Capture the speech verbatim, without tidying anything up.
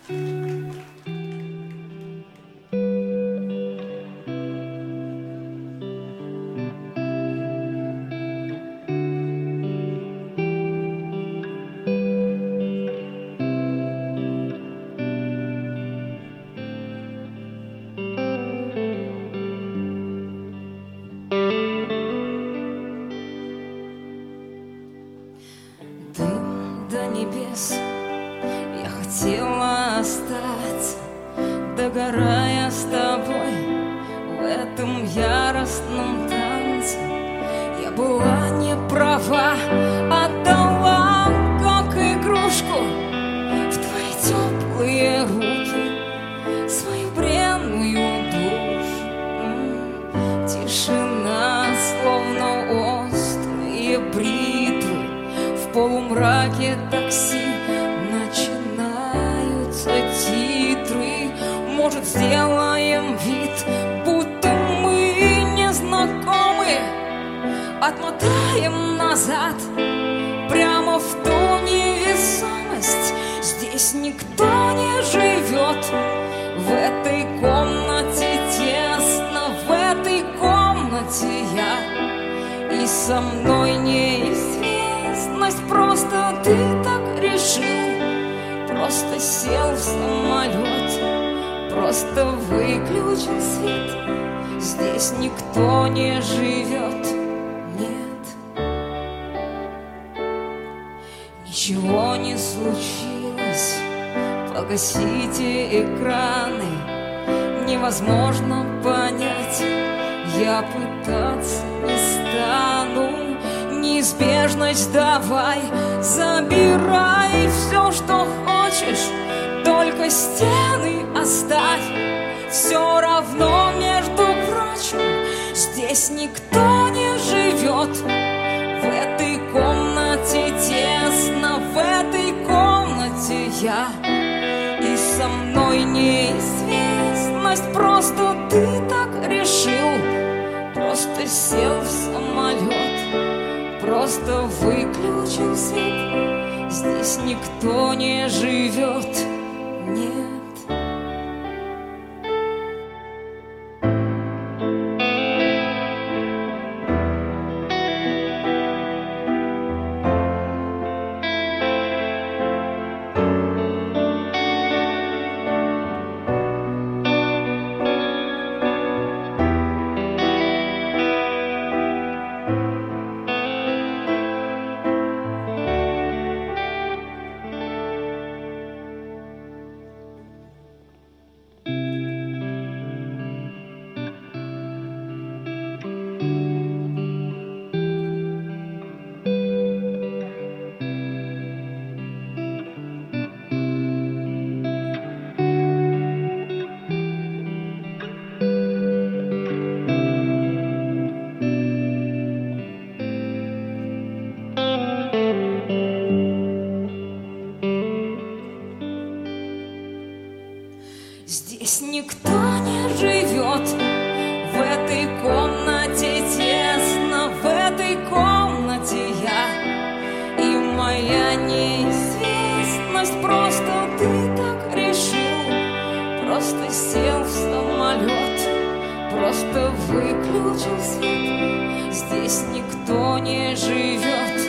Небес, я хотела остаться, догорая с тобой в этом яростном танце. Я была не права, отдала как игрушку в твои теплые руки свою бренную душу. Тишина, словно острые бритвы, в полумраке такси начинаются титры. Может, сделаем вид, будто мы не знакомы, отмотаем назад прямо в ту невесомость. Здесь никто не живет, в этой комнате тесно, в этой комнате я, и со мной неизвестно. Просто ты так решил, просто сел в самолет, просто выключил свет. Здесь никто не живет, нет. Ничего не случилось, погасите экраны. Невозможно понять, я пытаться не стану. Неизбежность давай, забирай все, что хочешь, только стены оставь. Все равно, между прочим, здесь никто не живет. В этой комнате тесно, в этой комнате я, и со мной неизвестность. Просто ты так решил, просто сел в самолет, просто выключил свет. Здесь никто не живет, нет. Здесь никто не живет, в этой комнате тесно, в этой комнате я, и моя неизвестность. Просто ты так решил, просто сел в самолет, просто выключил свет. Здесь никто не живет.